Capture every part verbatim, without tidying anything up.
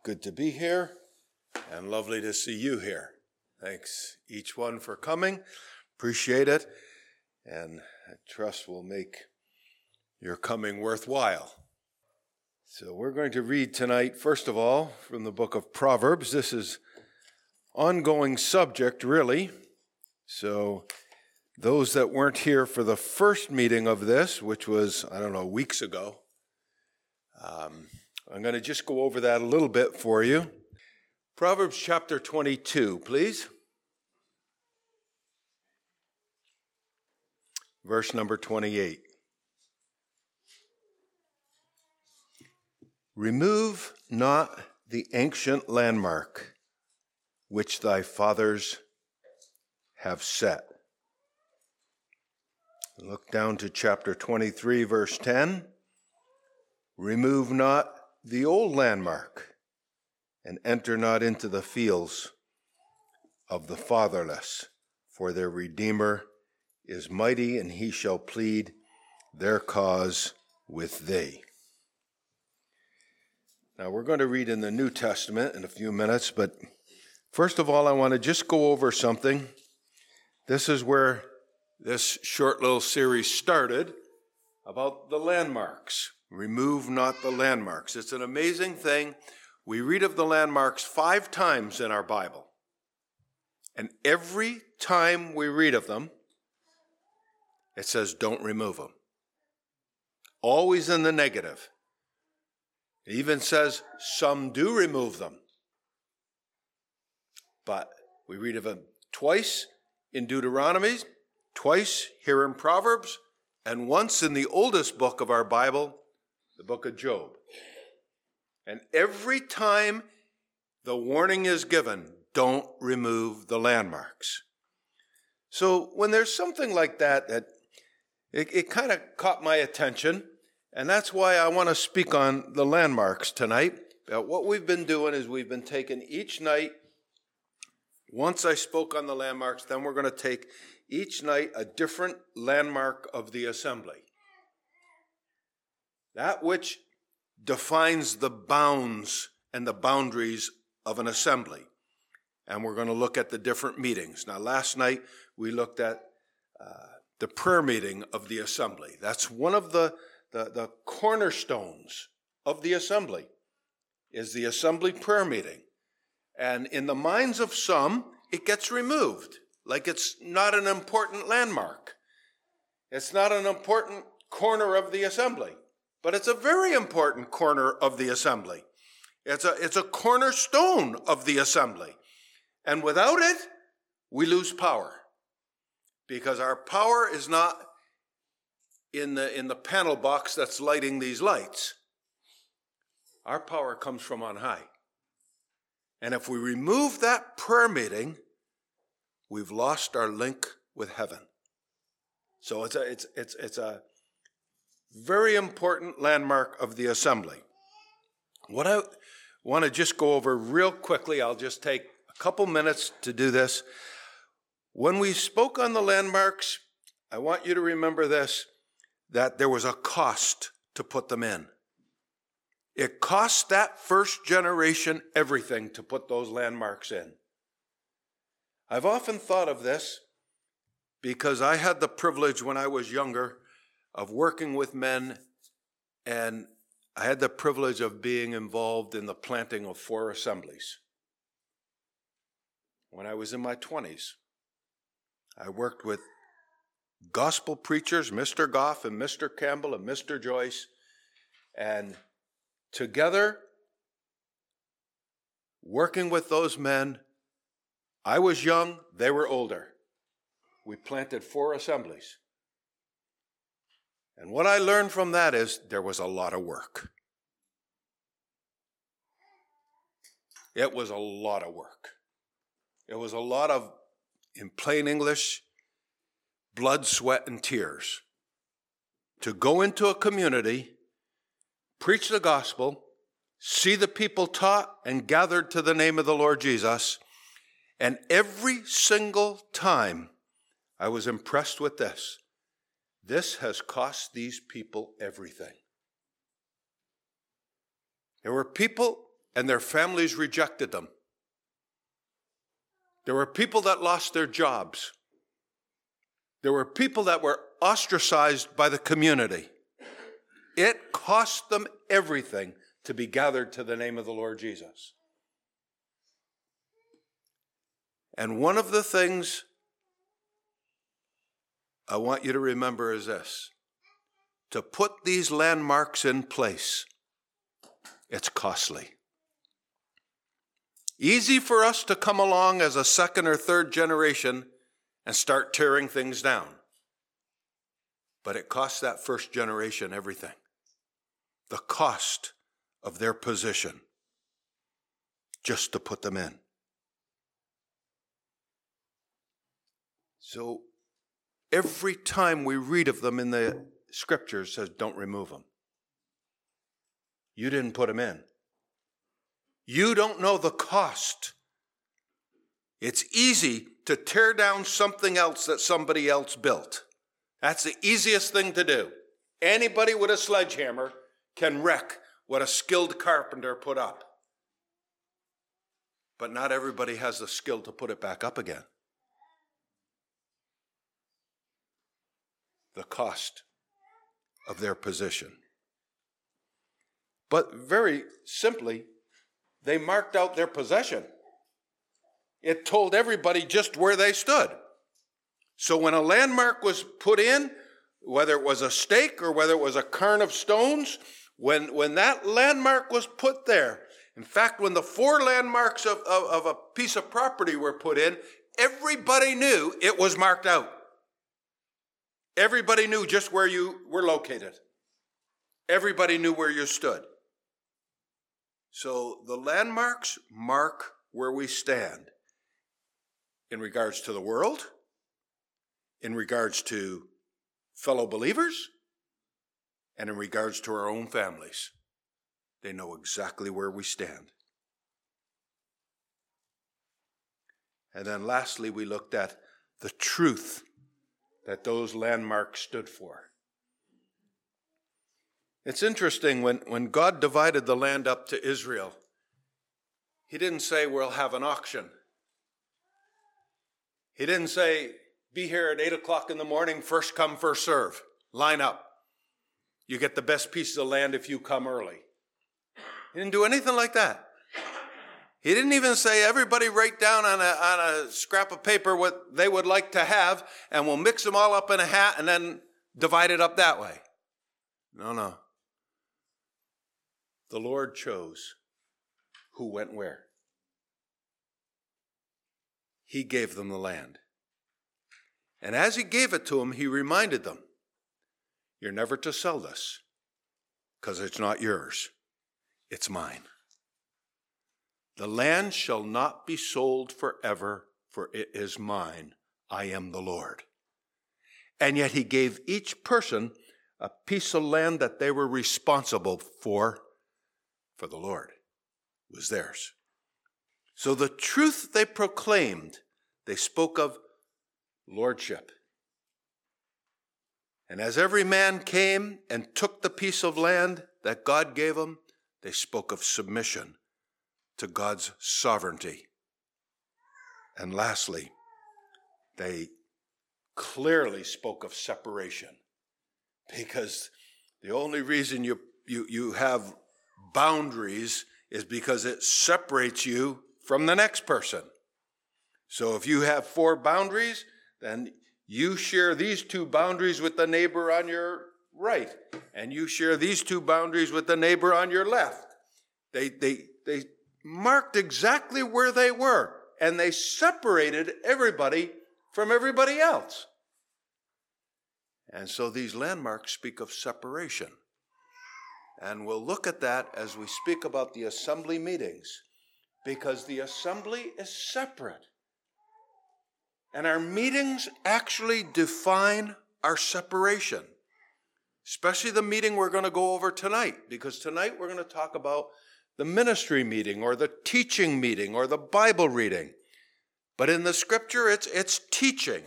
good to be here and lovely to see you here. Thanks each one for coming. Appreciate it. And I trust will make your coming worthwhile. So we're going to read tonight, first of all, from the book of Proverbs. This is ongoing subject, really. So those that weren't here for the first meeting of this, which was, I don't know, weeks ago, um, I'm going to just go over that a little bit for you. Proverbs chapter twenty-two, please. Verse number twenty-eight. Remove not the ancient landmark which thy fathers have set. Look down to chapter twenty-three, verse ten. Remove not the old landmark, and enter not into the fields of the fatherless, for their Redeemer is mighty, and he shall plead their cause with thee. Now, we're going to read in the New Testament in a few minutes, but first of all, I want to just go over something. This is where this short little series started, about the landmarks. Remove not the landmarks. It's an amazing thing. We read of the landmarks five times in our Bible. And every time we read of them, it says don't remove them. Always in the negative. It even says some do remove them. But we read of them twice in Deuteronomy, twice here in Proverbs, and once in the oldest book of our Bible, the book of Job. And every time the warning is given, don't remove the landmarks. So when there's something like that, that it, it kind of caught my attention, and that's why I want to speak on the landmarks tonight. Uh, what we've been doing is we've been taking each night, once I spoke on the landmarks, then we're going to take each night a different landmark of the assembly. That which defines the bounds and the boundaries of an assembly. And we're going to look at the different meetings. Now, last night we looked at uh, the prayer meeting of the assembly. That's one of the, the, the cornerstones of the assembly, is the assembly prayer meeting. And in the minds of some, it gets removed, like it's not an important landmark. It's not an important corner of the assembly. But it's a very important corner of the assembly. It's a, it's a cornerstone of the assembly. And without it, we lose power. Because our power is not in the, in the panel box that's lighting these lights. Our power comes from on high. And if we remove that prayer meeting, we've lost our link with heaven. So it's a, it's, it's, it's a very important landmark of the assembly. What I want to just go over real quickly, I'll just take a couple minutes to do this. When we spoke on the landmarks, I want you to remember this, that there was a cost to put them in. It cost that first generation everything to put those landmarks in. I've often thought of this because I had the privilege when I was younger of working with men, and I had the privilege of being involved in the planting of four assemblies. When I was in my twenties, I worked with gospel preachers, Mister Goff and Mister Campbell and Mister Joyce, and together, working with those men, I was young, they were older. We planted four assemblies. And what I learned from that is there was a lot of work. It was a lot of work. It was a lot of, in plain English, blood, sweat, and tears. To go into a community, preach the gospel, see the people taught and gathered to the name of the Lord Jesus, and every single time I was impressed with this. This has cost these people everything. There were people and their families rejected them. There were people that lost their jobs. There were people that were ostracized by the community. It cost them everything to be gathered to the name of the Lord Jesus. And one of the things I want you to remember is this: to put these landmarks in place, it's costly. Easy for us to come along as a second or third generation and start tearing things down. But it costs that first generation everything. The cost of their position just to put them in. So every time we read of them in the scriptures, it says, don't remove them. You didn't put them in. You don't know the cost. It's easy to tear down something else that somebody else built. That's the easiest thing to do. Anybody with a sledgehammer can wreck what a skilled carpenter put up. But not everybody has the skill to put it back up again. The cost of their position. But very simply, they marked out their possession. It told everybody just where they stood. So when a landmark was put in, whether it was a stake or whether it was a cairn of stones, when, when that landmark was put there, in fact, when the four landmarks of, of, of a piece of property were put in, everybody knew it was marked out. Everybody knew just where you were located. Everybody knew where you stood. So the landmarks mark where we stand in regards to the world, in regards to fellow believers, and in regards to our own families. They know exactly where we stand. And then lastly, we looked at the truth that those landmarks stood for. It's interesting, when, when God divided the land up to Israel, he didn't say, we'll have an auction. He didn't say, be here at eight o'clock in the morning, first come, first serve. Line up. You get the best piece of land if you come early. He didn't do anything like that. He didn't even say, everybody write down on a, on a scrap of paper what they would like to have, and we'll mix them all up in a hat and then divide it up that way. No, no. The Lord chose who went where. He gave them the land. And as he gave it to them, he reminded them, you're never to sell this, because it's not yours. It's mine. The land shall not be sold forever, for it is mine. I am the Lord. And yet he gave each person a piece of land that they were responsible for, for the Lord. It was theirs. So the truth they proclaimed, they spoke of lordship. And as every man came and took the piece of land that God gave him, they spoke of submission to God's sovereignty. And lastly, they clearly spoke of separation, because the only reason you, you, you have boundaries is because it separates you from the next person. So if you have four boundaries, then you share these two boundaries with the neighbor on your right, and you share these two boundaries with the neighbor on your left. They, they, they marked exactly where they were, and they separated everybody from everybody else. And so these landmarks speak of separation. And we'll look at that as we speak about the assembly meetings, because the assembly is separate. And our meetings actually define our separation, especially the meeting we're going to go over tonight, because tonight we're going to talk about the ministry meeting or the teaching meeting or the Bible reading. But in the scripture, it's, it's teaching.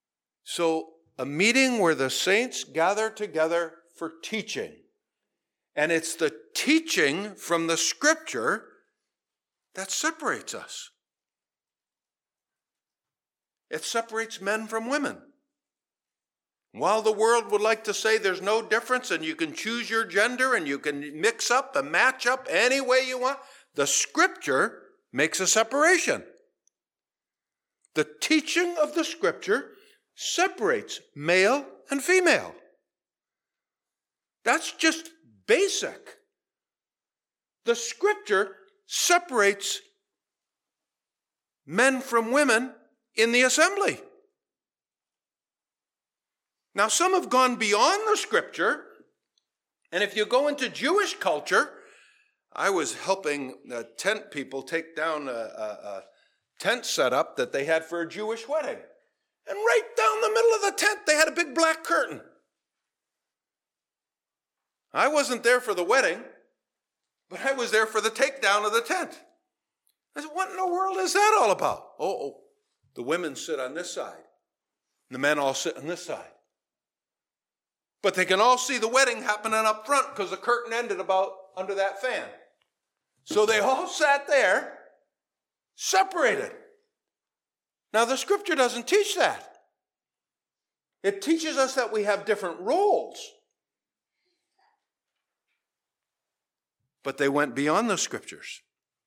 So a meeting where the saints gather together for teaching. And it's the teaching from the Scripture that separates us. It separates men from women. While the world would like to say there's no difference and you can choose your gender and you can mix up and match up any way you want, the Scripture makes a separation. The teaching of the Scripture separates male and female. That's just basic. The Scripture separates men from women in the assembly. Now, some have gone beyond the Scripture, and if you go into Jewish culture, I was helping uh, tent people take down a, a, a tent setup that they had for a Jewish wedding. And right down the middle of the tent, they had a big black curtain. I wasn't there for the wedding, but I was there for the takedown of the tent. I said, what in the world is that all about? Oh, oh, the women sit on this side. The men all sit on this side. But they can all see the wedding happening up front because the curtain ended about under that fan. So they all sat there, separated. Now, the Scripture doesn't teach that. It teaches us that we have different roles. But they went beyond the Scriptures.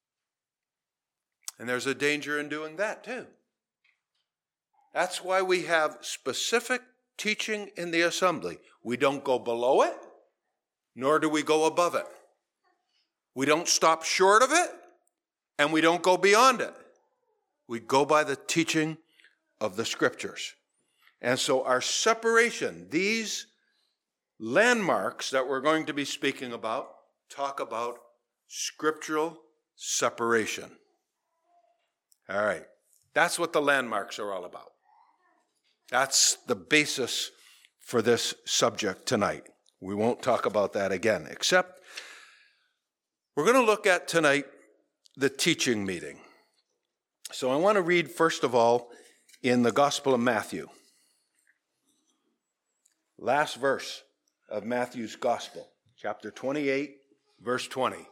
And there's a danger in doing that too. That's why we have specific teaching in the assembly. We don't go below it, nor do we go above it. We don't stop short of it, and we don't go beyond it. We go by the teaching of the Scriptures. And so our separation, these landmarks that we're going to be speaking about, talk about scriptural separation. All right. That's what the landmarks are all about. That's the basis for this subject tonight. We won't talk about that again, except we're going to look at tonight the teaching meeting. So I want to read, first of all, in the Gospel of Matthew. Last verse of Matthew's Gospel, chapter twenty-eight, verse twenty.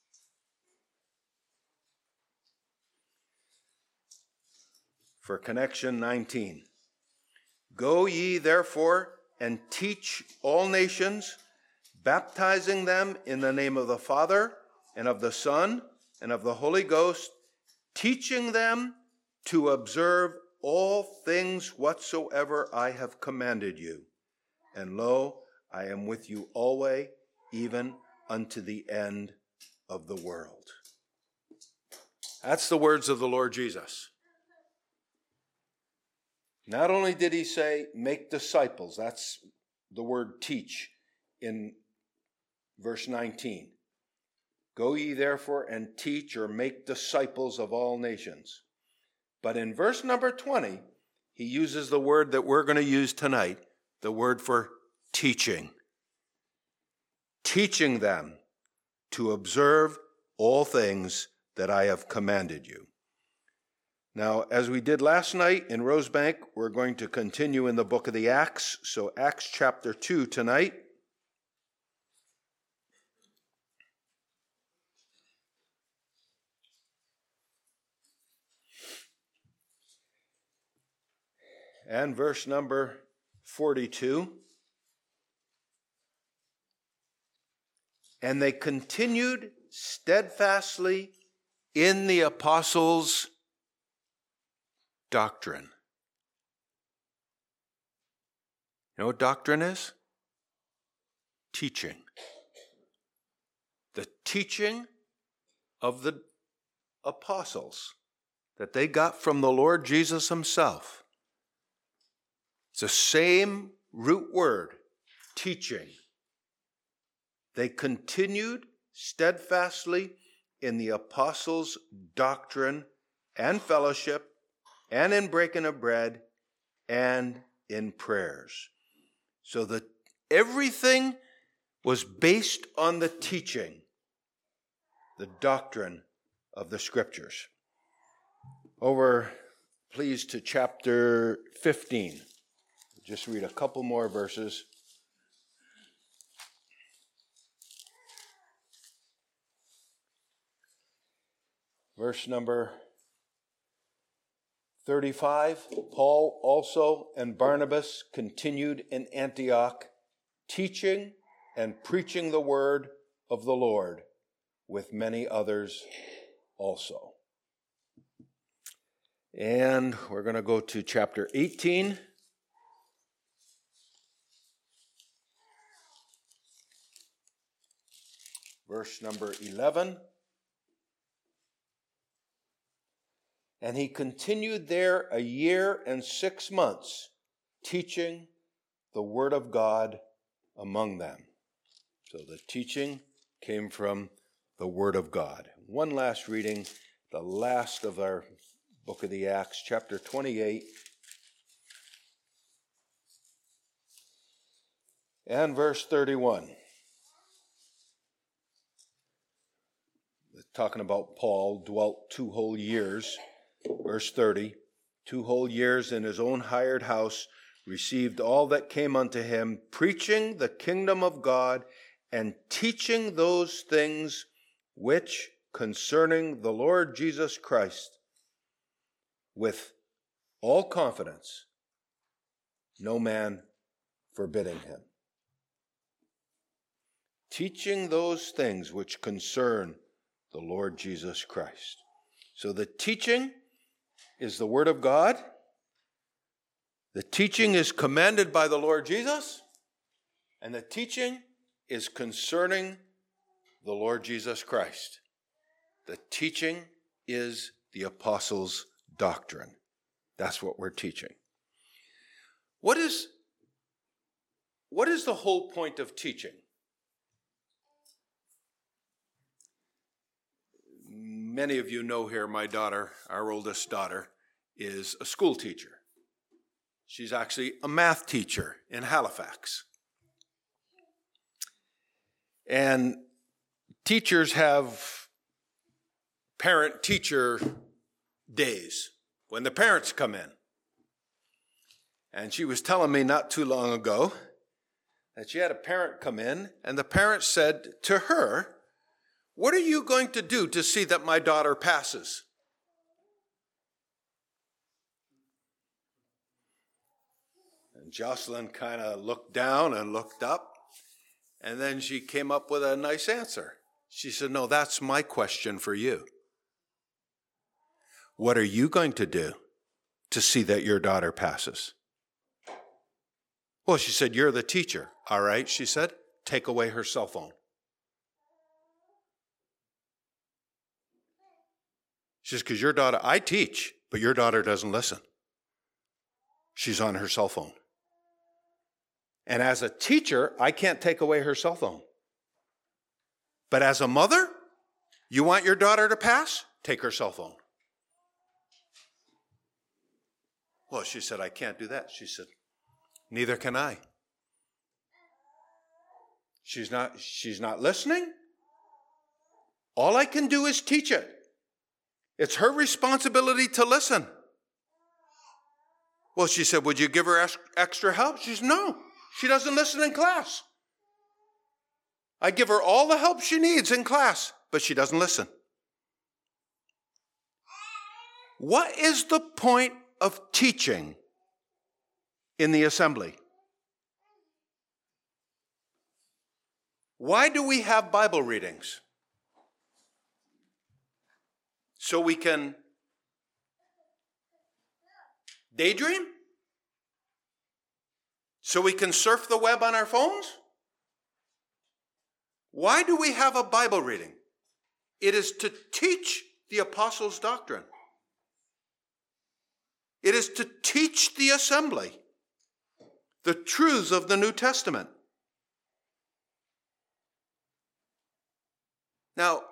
For connection nineteen. Go ye therefore and teach all nations, baptizing them in the name of the Father and of the Son and of the Holy Ghost, teaching them to observe all things whatsoever I have commanded you. And lo, I am with you always, even unto the end of the world. That's the words of the Lord Jesus. Not only did he say, make disciples, that's the word teach in verse nineteen. Go ye therefore and teach or make disciples of all nations. But in verse number twenty, he uses the word that we're going to use tonight, the word for teaching. Teaching them to observe all things that I have commanded you. Now, as we did last night in Rosebank, we're going to continue in the book of the Acts. So Acts chapter two tonight. And verse number forty-two. And they continued steadfastly in the apostles' doctrine. You know what doctrine is? Teaching. The teaching of the apostles that they got from the Lord Jesus himself. It's the same root word, teaching. They continued steadfastly in the apostles' doctrine and fellowship, and in breaking of bread, and in prayers. So that everything was based on the teaching, the doctrine of the Scriptures. Over, please, to chapter fifteen. Just read a couple more verses. Verse number thirty-five, Paul also and Barnabas continued in Antioch, teaching and preaching the word of the Lord with many others also. And we're going to go to chapter eighteen. Verse number eleven. And he continued there a year and six months, teaching the word of God among them. So the teaching came from the word of God. One last reading, the last of our book of the Acts, chapter twenty-eight. And verse thirty-one. Talking about Paul dwelt two whole years. Verse thirty, two whole years in his own hired house, received all that came unto him, preaching the kingdom of God and teaching those things which concerning the Lord Jesus Christ, with all confidence, no man forbidding him. Teaching those things which concern the Lord Jesus Christ. So the teaching is the word of God. The teaching is commanded by the Lord Jesus. And the teaching is concerning the Lord Jesus Christ. The teaching is the apostles' doctrine. That's what we're teaching. What is, what is the whole point of teaching? Many of you know here my daughter, our oldest daughter, is a school teacher. She's actually a math teacher in Halifax. And teachers have parent-teacher days when the parents come in. And she was telling me not too long ago that she had a parent come in, and the parent said to her, "What are you going to do to see that my daughter passes?" And Jocelyn kind of looked down and looked up, and then she came up with a nice answer. She said, "No, that's my question for you. What are you going to do to see that your daughter passes?" Well, she said, "You're the teacher." "All right," she said, "take away her cell phone." She says, "Because your daughter, I teach, but your daughter doesn't listen. She's on her cell phone. And as a teacher, I can't take away her cell phone. But as a mother, you want your daughter to pass? Take her cell phone." Well, she said, "I can't do that." She said, "Neither can I." She's not, she's not listening. All I can do is teach it. It's her responsibility to listen. Well, she said, "Would you give her extra help?" She said, "No, she doesn't listen in class. I give her all the help she needs in class, but she doesn't listen." What is the point of teaching in the assembly? Why do we have Bible readings? So we can daydream? So we can surf the web on our phones? Why do we have a Bible reading? It is to teach the apostles' doctrine. It is to teach the assembly the truths of the New Testament. Now,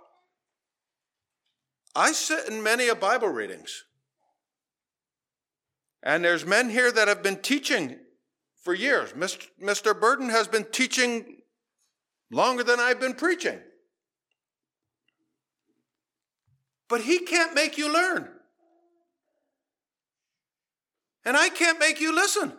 I sit in many of Bible readings. And there's men here that have been teaching for years. Mister Burden has been teaching longer than I've been preaching. But he can't make you learn. And I can't make you listen.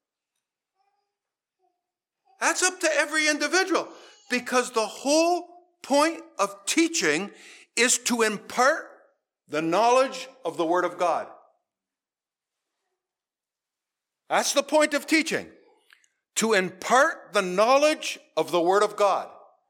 That's up to every individual. Because the whole point of teaching is to impart the knowledge of the Word of God. That's the point of teaching, to impart the knowledge of the Word of God.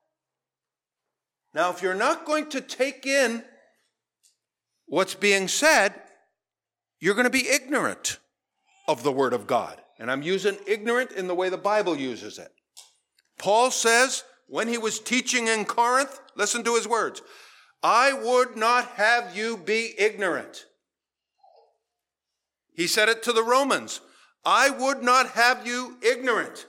Now, if you're not going to take in what's being said, you're going to be ignorant of the Word of God. And I'm using ignorant in the way the Bible uses it. Paul says, when he was teaching in Corinth, listen to his words, I would not have you be ignorant. He said it to the Romans, I would not have you ignorant.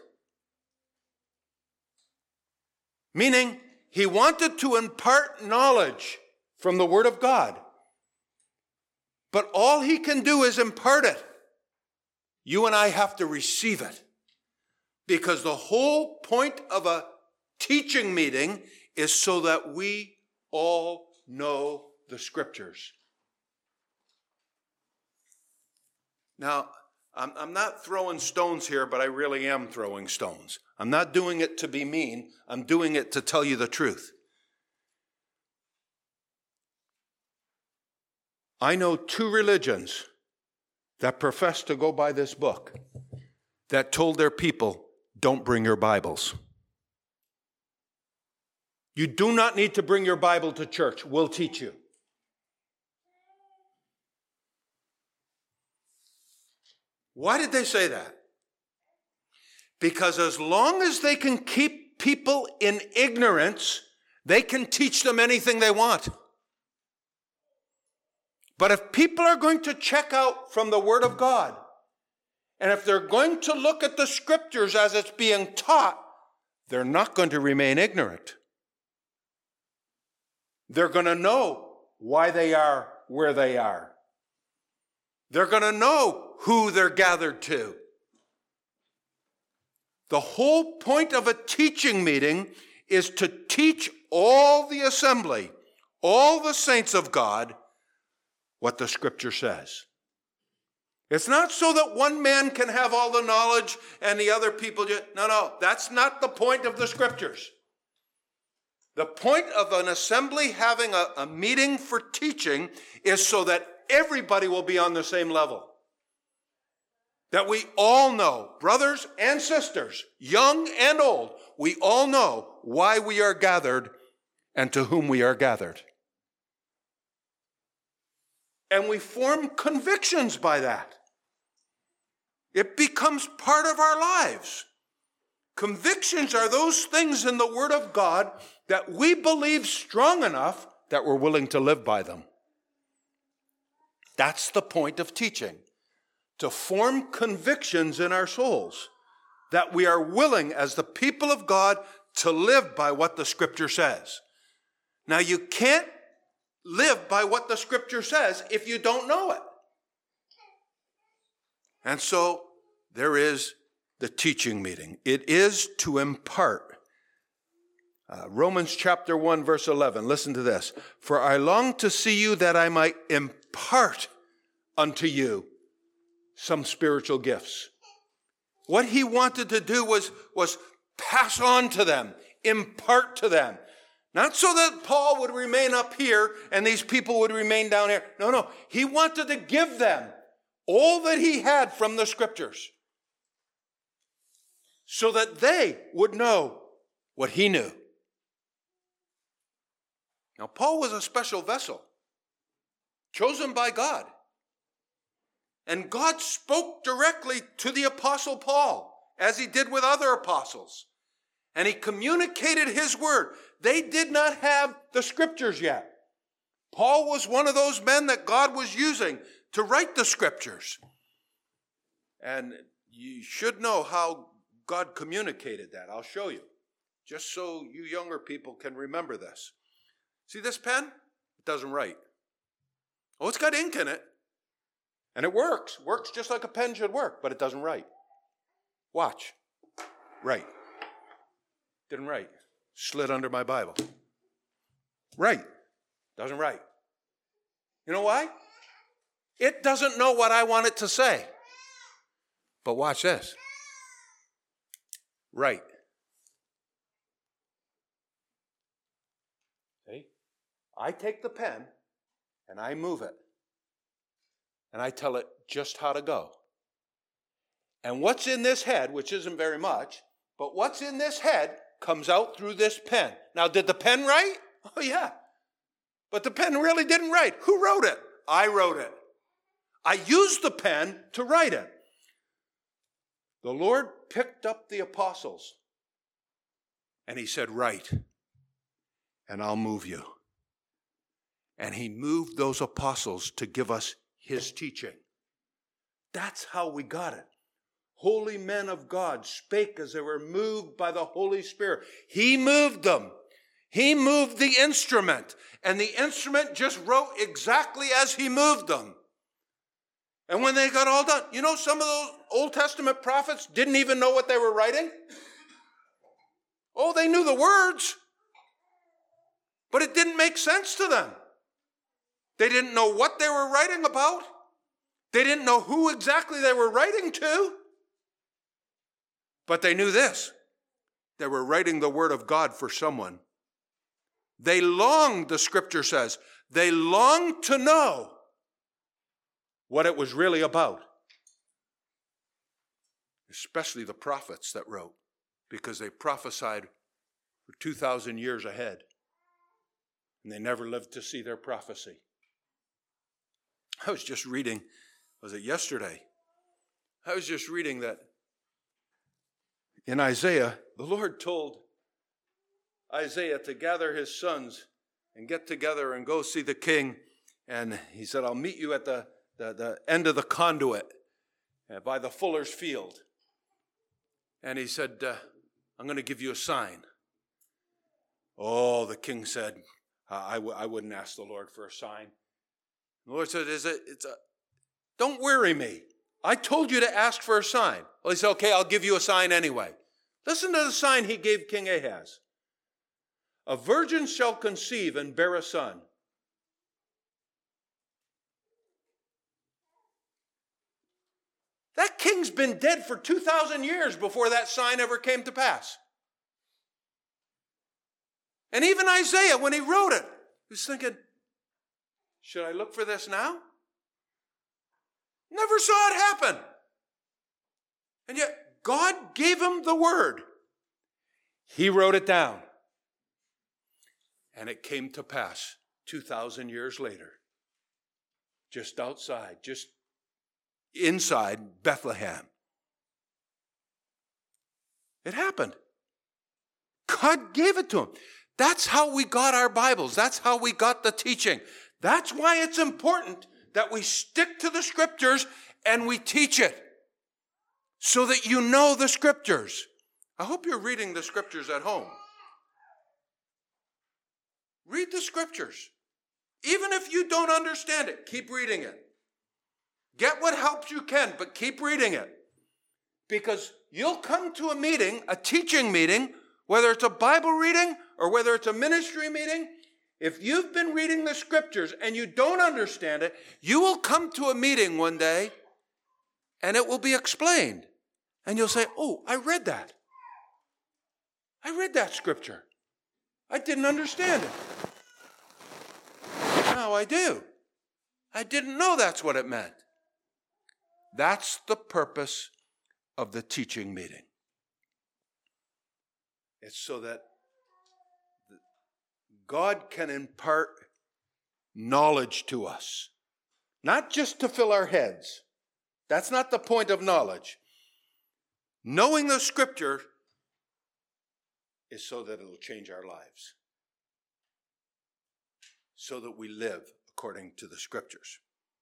Meaning, he wanted to impart knowledge from the Word of God. But all he can do is impart it. You and I have to receive it. Because the whole point of a teaching meeting is so that we all know the Scriptures. Now, I'm, I'm not throwing stones here, but I really am throwing stones. I'm not doing it to be mean. I'm doing it to tell you the truth. I know two religions that profess to go by this book that told their people, don't bring your Bibles. You do not need to bring your Bible to church. We'll teach you. Why did they say that? Because as long as they can keep people in ignorance, they can teach them anything they want. But if people are going to check out from the Word of God, and if they're going to look at the Scriptures as it's being taught, they're not going to remain ignorant. They're going to know why they are where they are. They're going to know who they're gathered to. The whole point of a teaching meeting is to teach all the assembly, all the saints of God, what the Scripture says. It's not so that one man can have all the knowledge and the other people just, no, no, that's not the point of the Scriptures. The point of an assembly having a, a meeting for teaching is so that everybody will be on the same level. That we all know, brothers and sisters, young and old, we all know why we are gathered and to whom we are gathered. And we form convictions by that. It becomes part of our lives. Convictions are those things in the Word of God that we believe strong enough that we're willing to live by them. That's the point of teaching, to form convictions in our souls that we are willing as the people of God to live by what the Scripture says. Now, you can't live by what the Scripture says if you don't know it. And so there is the teaching meeting. It is to impart. Uh, Romans chapter one, verse eleven. Listen to this. For I long to see you that I might impart unto you some spiritual gifts. What he wanted to do was, was pass on to them, impart to them. Not so that Paul would remain up here and these people would remain down here. No, no. He wanted to give them all that he had from the Scriptures so that they would know what he knew. Now, Paul was a special vessel, chosen by God. And God spoke directly to the Apostle Paul, as he did with other apostles. And he communicated his word. They did not have the Scriptures yet. Paul was one of those men that God was using to write the Scriptures. And you should know how God communicated that. I'll show you, just so you younger people can remember this. See this pen? It doesn't write. Oh, it's got ink in it. And it works. Works just like a pen should work, but it doesn't write. Watch. Write. Didn't write. Slid under my Bible. Write. Doesn't write. You know why? It doesn't know what I want it to say. But watch this. Write. See? I take the pen and I move it, and I tell it just how to go. And what's in this head, which isn't very much, but what's in this head comes out through this pen. Now, did the pen write? Oh, yeah. But the pen really didn't write. Who wrote it? I wrote it. I used the pen to write it. The Lord picked up the apostles, and he said, write, and I'll move you. And he moved those apostles to give us his teaching. That's how we got it. Holy men of God spake as they were moved by the Holy Spirit. He moved them. He moved the instrument. And the instrument just wrote exactly as he moved them. And when they got all done, you know, some of those Old Testament prophets didn't even know what they were writing. Oh, they knew the words. But it didn't make sense to them. They didn't know what they were writing about. They didn't know who exactly they were writing to. But they knew this. They were writing the word of God for someone. They longed, the scripture says, they longed to know what it was really about. Especially the prophets that wrote, because they prophesied for two thousand years ahead. And they never lived to see their prophecy. I was just reading, was it yesterday? I was just reading that in Isaiah, the Lord told Isaiah to gather his sons and get together and go see the king. And he said, I'll meet you at the, the, the end of the conduit uh, by the fuller's field. And he said, uh, I'm going to give you a sign. Oh, the king said, I, w- I wouldn't ask the Lord for a sign. The Lord said, Is it, it's a, don't worry me. I told you to ask for a sign. Well, he said, okay, I'll give you a sign anyway. Listen to the sign he gave King Ahaz. A virgin shall conceive and bear a son. That king's been dead for two thousand years before that sign ever came to pass. And even Isaiah, when he wrote it, he was thinking, should I look for this now? Never saw it happen. And yet, God gave him the word. He wrote it down. And it came to pass two thousand years later. Just outside, just inside Bethlehem. It happened. God gave it to him. That's how we got our Bibles. That's how we got the teaching. That's why it's important that we stick to the scriptures and we teach it so that you know the scriptures. I hope you're reading the scriptures at home. Read the scriptures. Even if you don't understand it, keep reading it. Get what helps you can, but keep reading it. Because you'll come to a meeting, a teaching meeting, whether it's a Bible reading or whether it's a ministry meeting. If you've been reading the scriptures and you don't understand it, you will come to a meeting one day and it will be explained. And you'll say, oh, I read that. I read that scripture. I didn't understand it. Now I do. I didn't know that's what it meant. That's the purpose of the teaching meeting. It's so that God can impart knowledge to us, not just to fill our heads. That's not the point of knowledge. Knowing the scripture is so that it'll change our lives, so that we live according to the scriptures.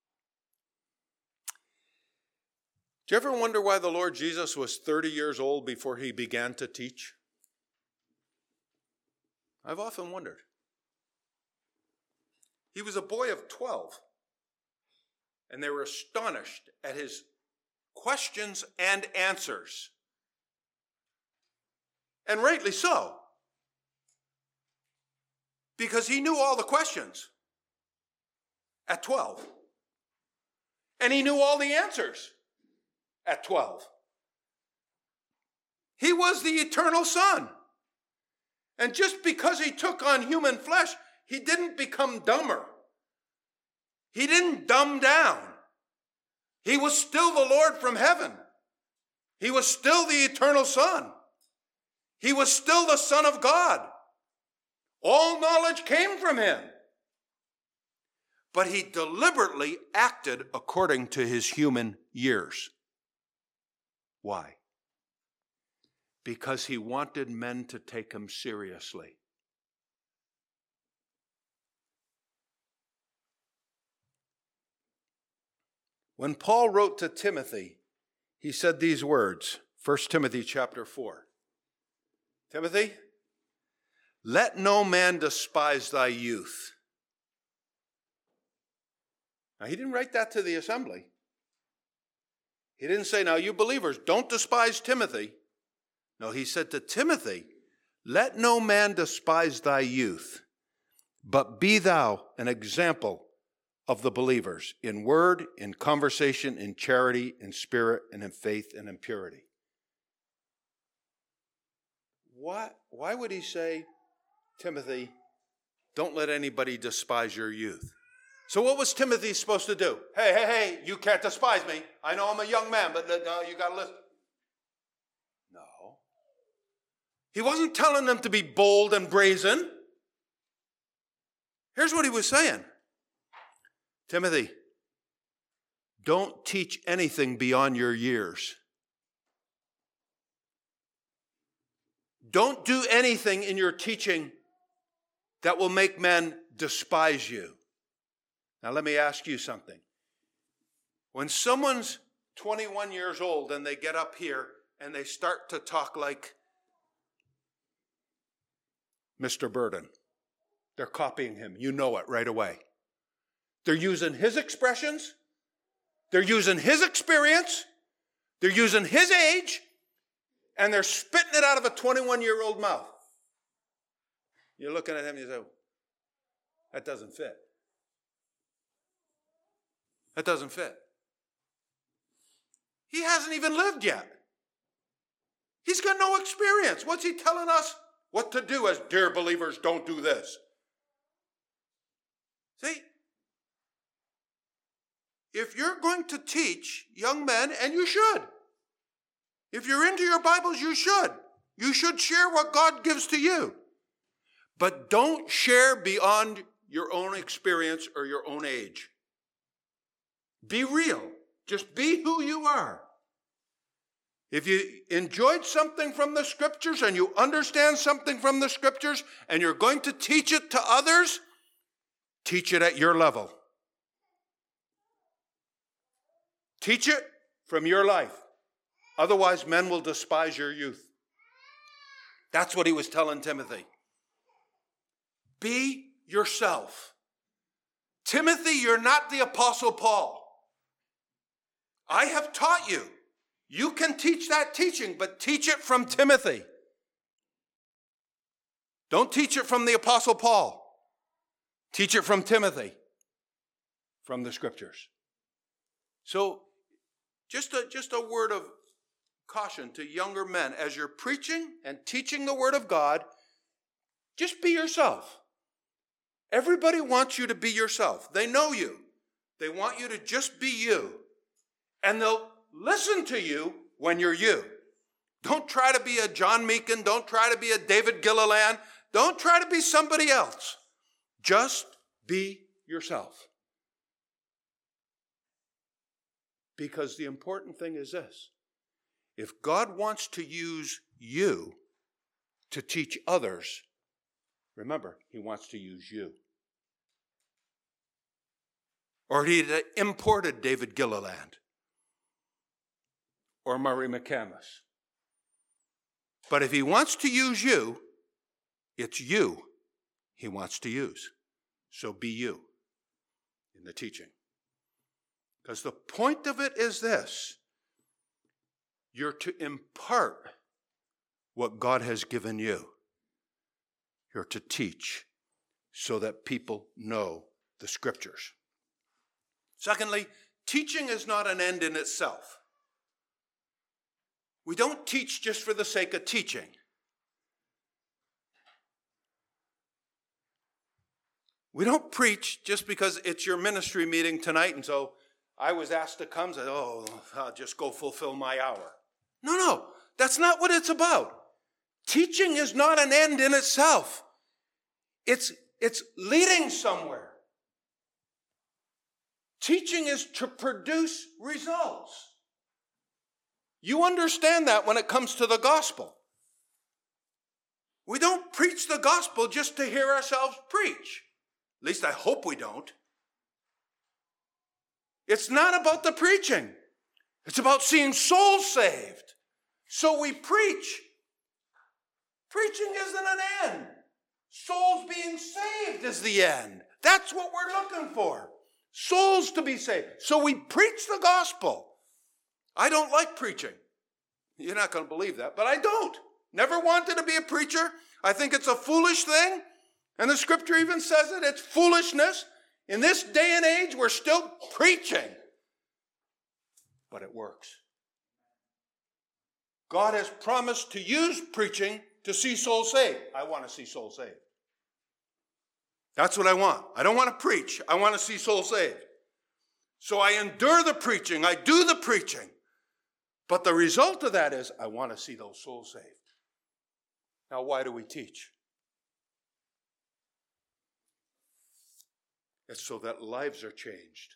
Do you ever wonder why the Lord Jesus was thirty years old before he began to teach? I've often wondered. He was a boy of twelve, and they were astonished at his questions and answers. And rightly so, because he knew all the questions at twelve, and he knew all the answers at twelve. He was the eternal Son. And just because he took on human flesh, he didn't become dumber. He didn't dumb down. He was still the Lord from heaven. He was still the eternal Son. He was still the Son of God. All knowledge came from him. But he deliberately acted according to his human years. Why? Because he wanted men to take him seriously. When Paul wrote to Timothy, he said these words, First Timothy chapter four. Timothy, let no man despise thy youth. Now, he didn't write that to the assembly. He didn't say, now you believers, don't despise Timothy. No, he said to Timothy, let no man despise thy youth, but be thou an example of the believers in word, in conversation, in charity, in spirit, and in faith, and in purity. Why, why would he say, Timothy, don't let anybody despise your youth? So what was Timothy supposed to do? Hey, hey, hey, you can't despise me. I know I'm a young man, but uh, you got to listen. No. He wasn't telling them to be bold and brazen. Here's what he was saying. Timothy, don't teach anything beyond your years. Don't do anything in your teaching that will make men despise you. Now let me ask you something. When someone's twenty-one years old and they get up here and they start to talk like Mister Burden, they're copying him. You know it right away. They're using his expressions. They're using his experience. They're using his age. And they're spitting it out of a twenty-one-year-old mouth. You're looking at him and you say, that doesn't fit. That doesn't fit. He hasn't even lived yet. He's got no experience. What's he telling us? What to do as dear believers, don't do this. See? If you're going to teach young men, and you should, if you're into your Bibles, you should. You should share what God gives to you. But don't share beyond your own experience or your own age. Be real. Just be who you are. If you enjoyed something from the Scriptures and you understand something from the Scriptures and you're going to teach it to others, teach it at your level. Teach it from your life. Otherwise, men will despise your youth. That's what he was telling Timothy. Be yourself. Timothy, you're not the Apostle Paul. I have taught you. You can teach that teaching, but teach it from Timothy. Don't teach it from the Apostle Paul. Teach it from Timothy, from the Scriptures. So, just a, just a word of caution to younger men. As you're preaching and teaching the Word of God, just be yourself. Everybody wants you to be yourself. They know you. They want you to just be you. And they'll listen to you when you're you. Don't try to be a John Meekin. Don't try to be a David Gilliland. Don't try to be somebody else. Just be yourself. Because the important thing is this. If God wants to use you to teach others, remember, he wants to use you. Or he'd have imported David Gilliland or Murray McCamus. But if he wants to use you, it's you he wants to use. So be you in the teaching. Because the point of it is this. You're to impart what God has given you. You're to teach so that people know the Scriptures. Secondly, teaching is not an end in itself. We don't teach just for the sake of teaching. We don't preach just because it's your ministry meeting tonight, and so I was asked to come, so, oh, I'll just go fulfill my hour. No, no, that's not what it's about. Teaching is not an end in itself. It's, it's leading somewhere. Teaching is to produce results. You understand that when it comes to the gospel. We don't preach the gospel just to hear ourselves preach. At least I hope we don't. It's not about the preaching. It's about seeing souls saved. So we preach. Preaching isn't an end. Souls being saved is the end. That's what we're looking for. Souls to be saved. So we preach the gospel. I don't like preaching. You're not going to believe that, but I don't. Never wanted to be a preacher. I think it's a foolish thing. And the scripture even says it. It's foolishness. In this day and age, we're still preaching. But it works. God has promised to use preaching to see souls saved. I want to see souls saved. That's what I want. I don't want to preach. I want to see souls saved. So I endure the preaching. I do the preaching. But the result of that is I want to see those souls saved. Now, why do we teach? It's so that lives are changed.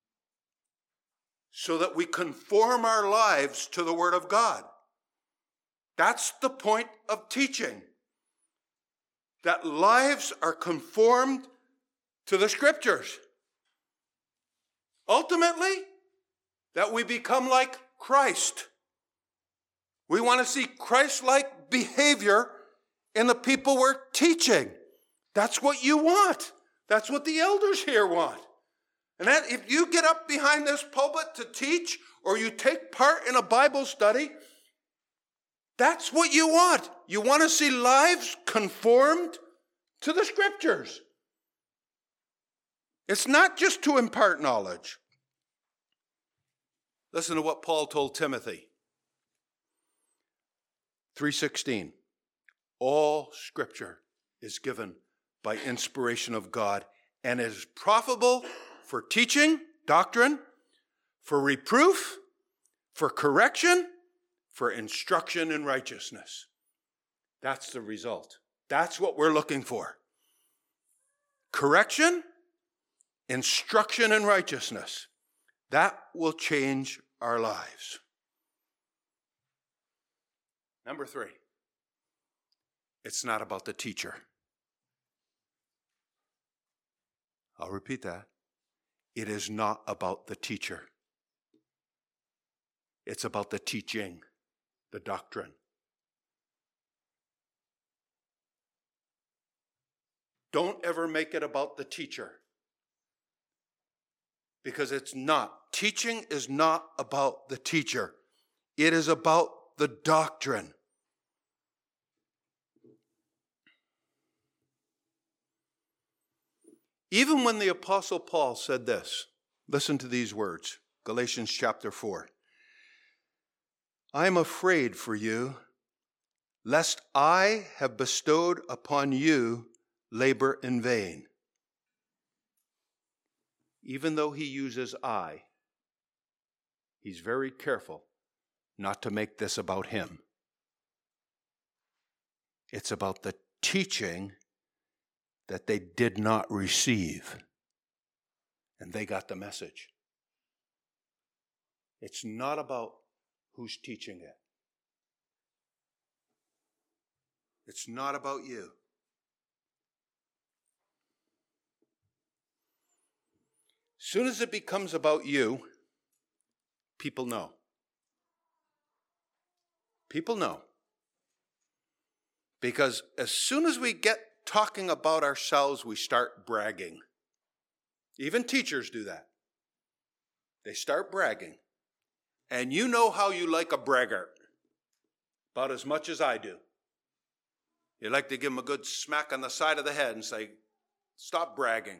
So that we conform our lives to the Word of God. That's the point of teaching. That lives are conformed to the Scriptures. Ultimately, that we become like Christ. We want to see Christ-like behavior in the people we're teaching. That's what you want. That's what the elders here want. And that if you get up behind this pulpit to teach or you take part in a Bible study, that's what you want. You want to see lives conformed to the Scriptures. It's not just to impart knowledge. Listen to what Paul told Timothy. three sixteen. All Scripture is given by inspiration of God and is profitable for teaching, doctrine, for reproof, for correction, for instruction in righteousness. That's the result. That's what we're looking for. Correction, instruction in righteousness. That will change our lives. Number three, it's not about the teacher. I'll repeat that. It is not about the teacher. It's about the teaching, the doctrine. Don't ever make it about the teacher. Because it's not. Teaching is not about the teacher. It is about the doctrine. Even when the Apostle Paul said this, listen to these words, Galatians chapter four. I am afraid for you, lest I have bestowed upon you labor in vain. Even though he uses I, he's very careful not to make this about him. It's about the teaching that they did not receive. And they got the message. It's not about who's teaching it. It's not about you. Soon as it becomes about you, people know. People know. Because as soon as we get talking about ourselves, we start bragging. Even teachers do that. They start bragging. And you know how you like a braggart. About as much as I do. You like to give them a good smack on the side of the head and say, stop bragging.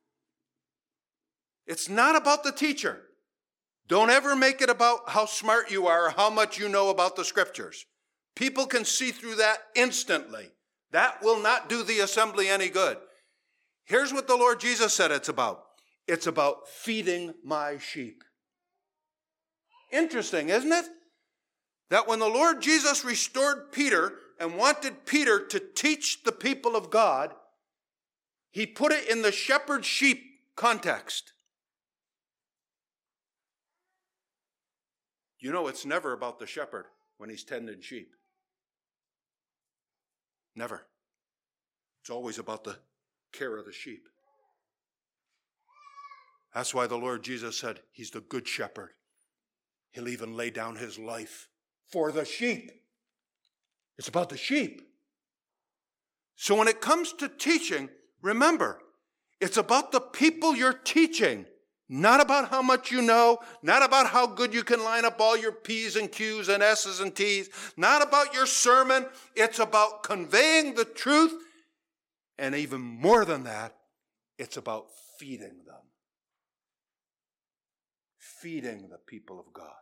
It's not about the teacher. Don't ever make it about how smart you are or how much you know about the Scriptures. People can see through that instantly. That will not do the assembly any good. Here's what the Lord Jesus said it's about. It's about feeding my sheep. Interesting, isn't it? That when the Lord Jesus restored Peter and wanted Peter to teach the people of God, he put it in the shepherd-sheep context. You know, it's never about the shepherd when he's tending sheep. Never. It's always about the care of the sheep. That's why the Lord Jesus said he's the good shepherd. He'll even lay down his life for the sheep. It's about the sheep. So when it comes to teaching, remember, it's about the people you're teaching, not about how much you know, not about how good you can line up all your P's and Q's and S's and T's, not about your sermon. It's about conveying the truth, and even more than that, it's about feeding them. Feeding the people of God.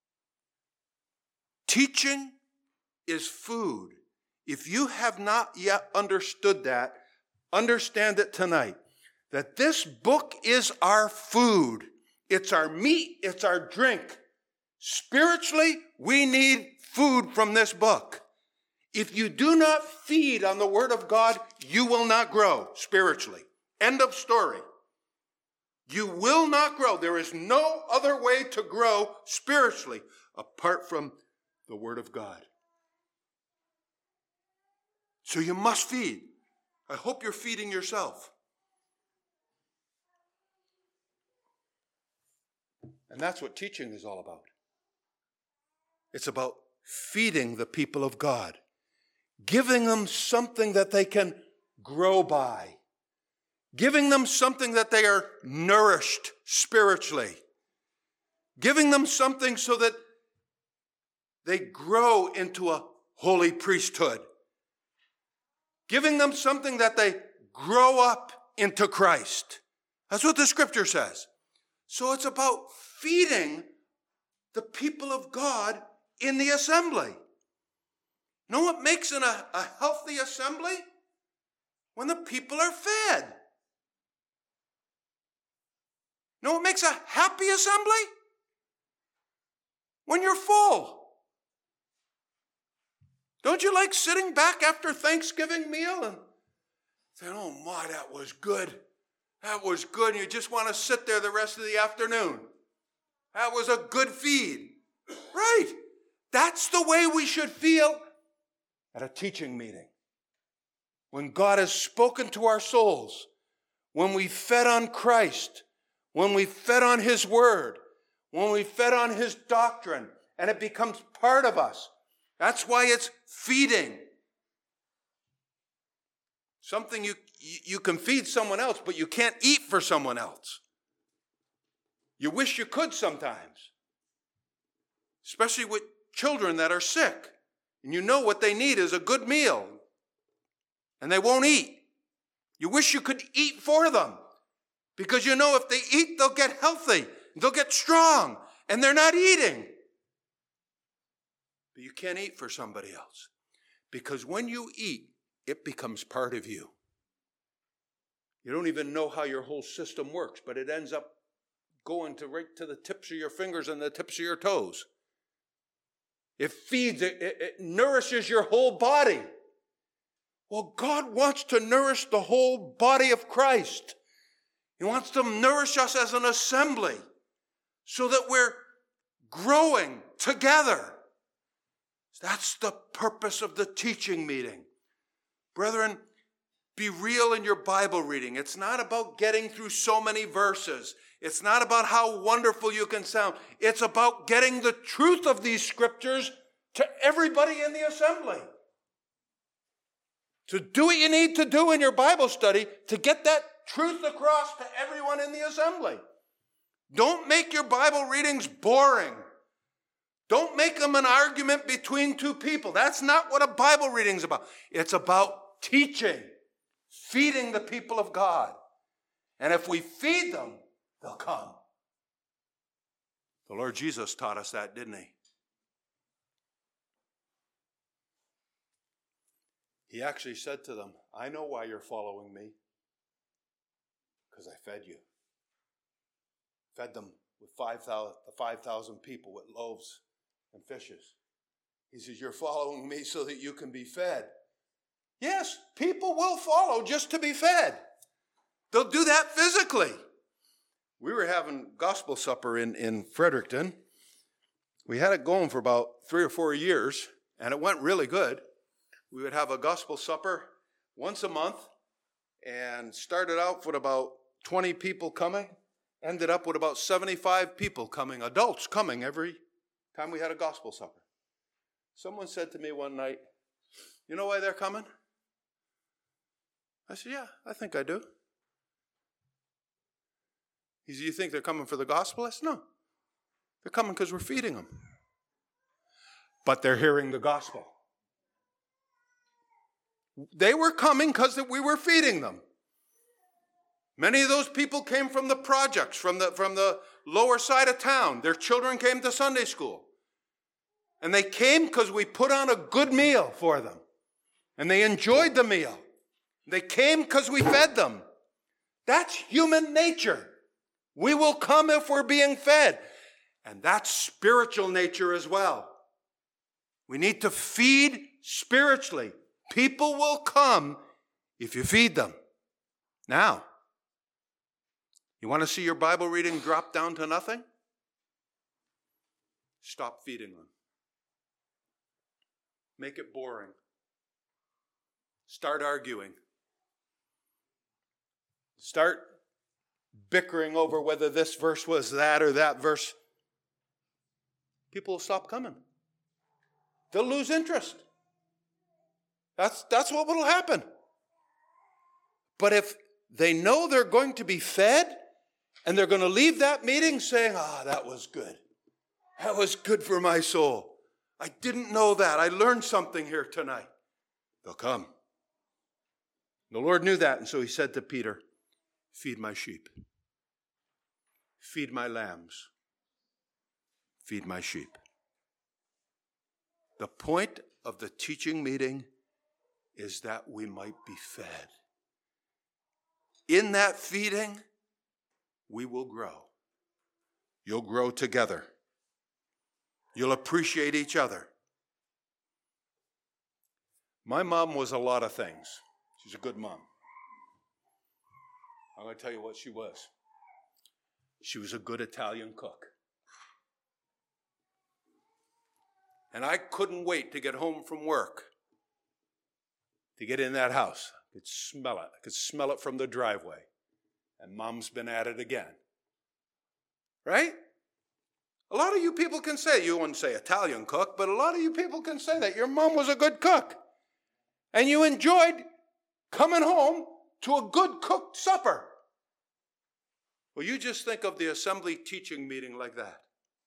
Teaching is food. If you have not yet understood that, understand it tonight. That this book is our food. It's our meat. It's our drink. Spiritually, we need food from this book. If you do not feed on the Word of God, you will not grow spiritually. End of story. You will not grow. There is no other way to grow spiritually apart from the Word of God. So you must feed. I hope you're feeding yourself. And that's what teaching is all about. It's about feeding the people of God, giving them something that they can grow by, giving them something that they are nourished spiritually, giving them something so that they grow into a holy priesthood, giving them something that they grow up into Christ. That's what the scripture says. So it's about feeding the people of God in the assembly. You know what makes an, a, a healthy assembly? When the people are fed. You know what makes a happy assembly? When you're full. Don't you like sitting back after Thanksgiving meal and saying, oh my, that was good. That was good. And you just want to sit there the rest of the afternoon. That was a good feed. Right. That's the way we should feel at a teaching meeting. When God has spoken to our souls, when we fed on Christ, when we fed on His Word, when we fed on His doctrine, and it becomes part of us. That's why it's feeding. Something you, you can feed someone else, but you can't eat for someone else. You wish you could sometimes. Especially with children that are sick. And you know what they need is a good meal. And they won't eat. You wish you could eat for them. Because you know if they eat, they'll get healthy. They'll get strong. And they're not eating. But you can't eat for somebody else. Because when you eat, it becomes part of you. You don't even know how your whole system works, but it ends up going to right to the tips of your fingers and the tips of your toes. It feeds, it, it, it nourishes your whole body. Well, God wants to nourish the whole body of Christ. He wants to nourish us as an assembly so that we're growing together. That's the purpose of the teaching meeting. Brethren, be real in your Bible reading. It's not about getting through so many verses. It's not about how wonderful you can sound. It's about getting the truth of these scriptures to everybody in the assembly. To do what you need to do in your Bible study to get that truth across to everyone in the assembly. Don't make your Bible readings boring. Don't make them an argument between two people. That's not what a Bible reading is about. It's about teaching, feeding the people of God. And if we feed them, they'll come. The Lord Jesus taught us that, didn't he? He actually said to them, I know why you're following me. Because I fed you. Fed them with five thousand, the five thousand people with loaves and fishes. He says, you're following me so that you can be fed. Yes, people will follow just to be fed. They'll do that physically. We were having gospel supper in, in Fredericton. We had it going for about three or four years, and it went really good. We would have a gospel supper once a month, and started out with about twenty people coming, ended up with about seventy-five people coming, adults coming every time we had a gospel supper. Someone said to me one night, you know why they're coming? I said, yeah, I think I do. He said, you think they're coming for the gospel? I said, no. They're coming because we're feeding them. But they're hearing the gospel. They were coming because we were feeding them. Many of those people came from the projects, from the, from the lower side of town. Their children came to Sunday school. And they came because we put on a good meal for them. And they enjoyed the meal. They came because we fed them. That's human nature. We will come if we're being fed. And that's spiritual nature as well. We need to feed spiritually. People will come if you feed them. Now, you want to see your Bible reading drop down to nothing? Stop feeding them. Make it boring. Start arguing. Start bickering over whether this verse was that or that verse. People will stop coming. They'll lose interest. That's, that's what will happen. But if they know they're going to be fed, and they're going to leave that meeting saying, ah, that was good. That was good for my soul. I didn't know that. I learned something here tonight. They'll come. The Lord knew that, and so he said to Peter, feed my sheep. Feed my lambs. Feed my sheep. The point of the teaching meeting is that we might be fed. In that feeding, we will grow. You'll grow together. You'll appreciate each other. My mom was a lot of things. She's a good mom. I'm going to tell you what she was. She was a good Italian cook. And I couldn't wait to get home from work to get in that house. I could smell it. I could smell it from the driveway. And Mom's been at it again. Right? A lot of you people can say, you wouldn't say Italian cook, but a lot of you people can say that. Your mom was a good cook. And you enjoyed coming home to a good cooked supper. Well, you just think of the assembly teaching meeting like that.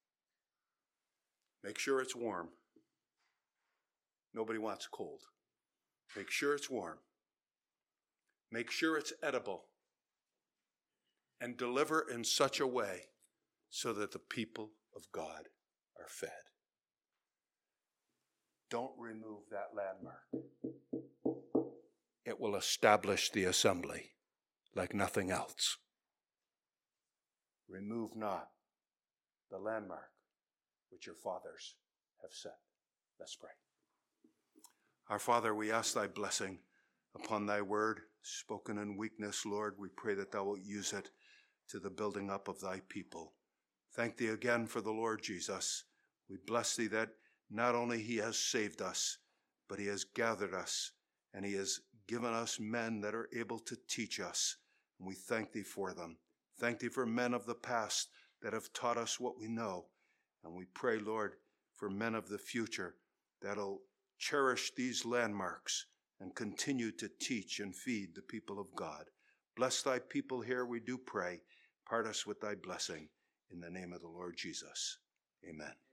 Make sure it's warm. Nobody wants cold. Make sure it's warm. Make sure it's edible. And deliver in such a way so that the people of God are fed. Don't remove that landmark. It will establish the assembly like nothing else. Remove not the landmark which your fathers have set. Let's pray. Our Father, we ask thy blessing upon thy word, spoken in weakness, Lord. We pray that thou wilt use it to the building up of thy people. Thank thee again for the Lord Jesus. We bless thee that not only he has saved us, but he has gathered us, and he has given us men that are able to teach us. And we thank thee for them. Thank thee for men of the past that have taught us what we know. And we pray, Lord, for men of the future that'll cherish these landmarks and continue to teach and feed the people of God. Bless thy people here, we do pray. Part us with thy blessing. In the name of the Lord Jesus. Amen.